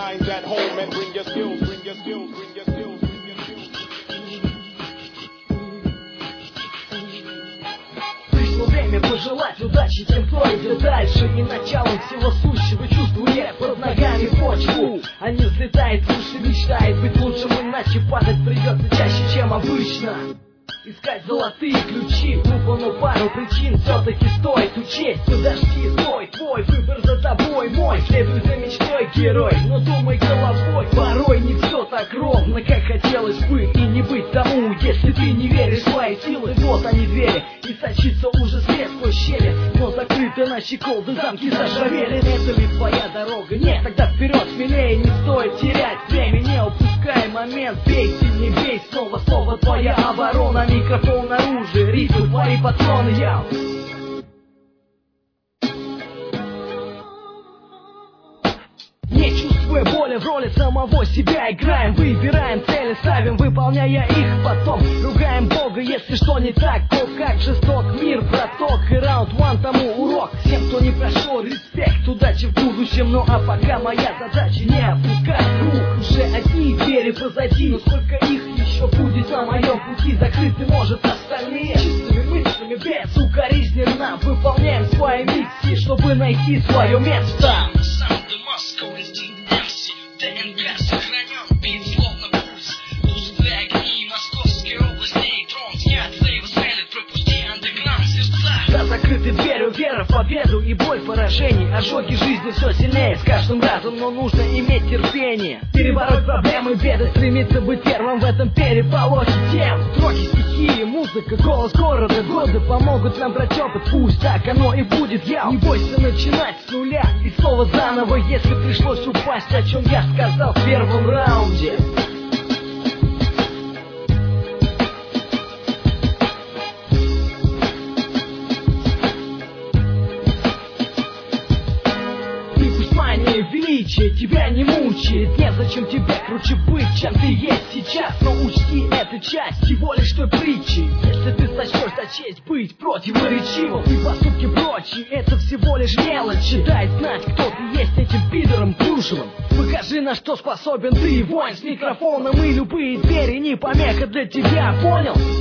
nines at home and bring your skills, bring your skills, bring your skills, bring your skills. Пришло время пожелать удачи тем, кто идет дальше, и началом всего сущего чувствует под ногами почву. А не взлетает выше, мечтает быть лучшим, иначе падать придется чаще, чем обычно. Искать золотые ключи, глупо, но пару причин все-таки стоит учесть. Подожди, стой, твой выбор за тобой, мой. Следуй за мечтой, герой, но думай головой. Порой не все так ровно, как хотелось бы, и не быть тому, если ты не веришь в свои силы. Вот они двери, и сочится уже свет сквозь щели, но закрыты на щеколды, замки зажавели. Это ли твоя дорога? Нет, тогда вперед, смелее, не стоит терять время, не упускай момент. Бей, не бей, снова слово твоя оборона. Микрофон оружие, ритм, твои патроны, я. Не чувствуя боли, в роли самого себя играем. Выбираем цели, ставим, выполняя их потом. Ругаем Бога, если что не так. О, как жесток мир, браток. И раунд one тому урок. Всем, кто не прошел, респект, удачи в будущем. Ну а пока моя задача не опускать рук. Уже одни двери позади, но сколько их еще будет на моем пути? Закрыты, может, остальные. Чистыми мыслями, без укоризненно выполняем свои миссии, чтобы найти свое место. ДНК сохранен, бит словно пульс. Тусклые огни Московской области, нейтрон снят, лейв стрелит, пропусти андеграунд сердца. За закрытой дверью вера в победу и боль поражений. Ожоги жизни все сильнее с каждым разом, но нужно иметь терпение. Перебороть проблемы, беды, стремиться быть первым в этом переполохе тем. Строки, стихии, музыка, голос города, годы помогут нам брать опыт. Пусть так оно и будет, я. Не бойся начинать с нуля и снова заново, если пришлось упасть, о чем я сказал в первом раунде. Величие тебя не мучает, незачем тебе круче быть, чем ты есть сейчас. Но учти, это часть всего лишь той притчи. Если ты сочтешь за честь быть противоречивым, и поступки прочие, это всего лишь мелочи. Дай знать, кто ты есть этим пидором плюшевым. Покажи, на что способен ты, воин с микрофоном, и любые двери не помеха для тебя, понял?